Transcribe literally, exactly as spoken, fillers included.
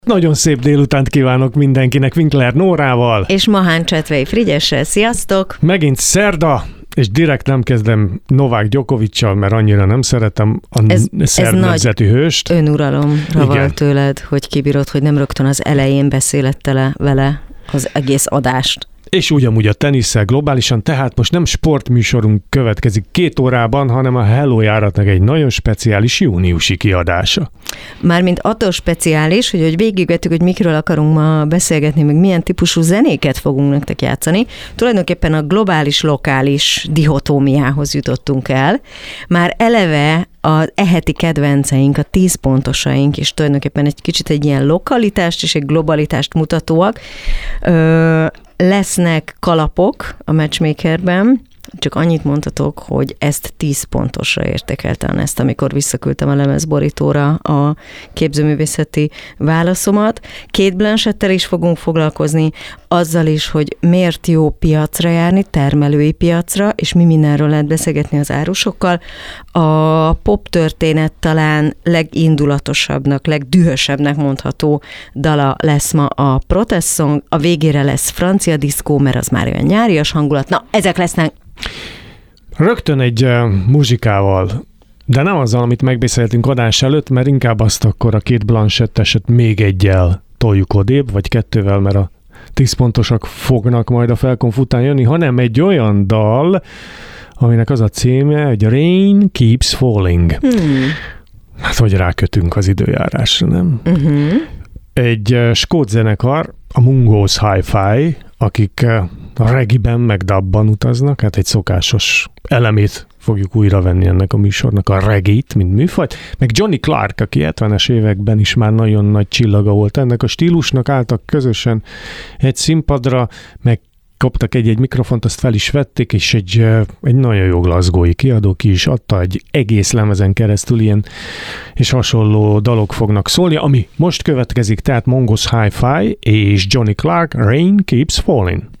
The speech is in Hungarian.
Nagyon szép délutánt kívánok mindenkinek Winkler Nórával. És Mahán Csetvei Frigyessel. Sziasztok! Megint szerda, és direkt nem kezdem Novák Djokoviccal, mert annyira nem szeretem a ez, szerb ez nemzeti hőst. Önuralomra van tőled, hogy kibírod, hogy nem rögtön az elején beszélettele vele az egész adást. És ugyanúgy a tenisszel globálisan, tehát most nem sportműsorunk következik két órában, hanem a Hello járatnak egy nagyon speciális júniusi kiadása. Mármint attól speciális, hogy, hogy végigvettük, hogy mikről akarunk ma beszélgetni, meg milyen típusú zenéket fogunk nektek játszani. Tulajdonképpen a globális-lokális dihotómiához jutottunk el. Már eleve az eheti kedvenceink, a tíz pontosaink is tulajdonképpen egy kicsit egy ilyen lokalitást és egy globalitást mutatóak. Ö, lesznek kalapok a Matchmakerben, csak annyit mondhatok, hogy ezt tíz pontosra értékeltem ezt, amikor visszaküldtem a lemezborítóra a képzőművészeti válaszomat. Kate Blanchettel is fogunk foglalkozni, azzal is, hogy miért jó piacra járni, termelői piacra, és mi mindenről lehet beszélgetni az árusokkal. A pop történet talán legindulatosabbnak, legdühösebbnek mondható dala lesz ma a Protest Song, a végére lesz francia diszkó, mert az már olyan nyárias hangulat. Na, ezek lesznek. Rögtön egy uh, muzsikával, de nem azzal, amit megbeszéltünk adás előtt, mert inkább azt akkor a Kate Blanchett-eset még egyel toljuk odébb, vagy kettővel, mert a tíz pontosak fognak majd a felkonf után jönni, hanem egy olyan dal, aminek az a címe, hogy Rain Keeps Falling. Hmm. Hát, hogy rákötünk az időjárásra, nem? Uh-huh. Egy uh, skót zenekar, a Mungo's Hi-Fi, akik uh, a reggae-ben meg dubban utaznak, hát egy szokásos elemét fogjuk újra venni ennek a műsornak, a reggae-t, mint műfajt, meg Johnny Clark, aki hetvenes években is már nagyon nagy csillaga volt ennek a stílusnak, álltak közösen egy színpadra, meg kaptak egy-egy mikrofont, azt fel is vették, és egy, egy nagyon jó glasgowi kiadó ki is adta, egy egész lemezen keresztül ilyen és hasonló dalok fognak szólni, ami most következik, tehát Mungo's Hi-Fi és Johnny Clark, Rain Keeps Falling.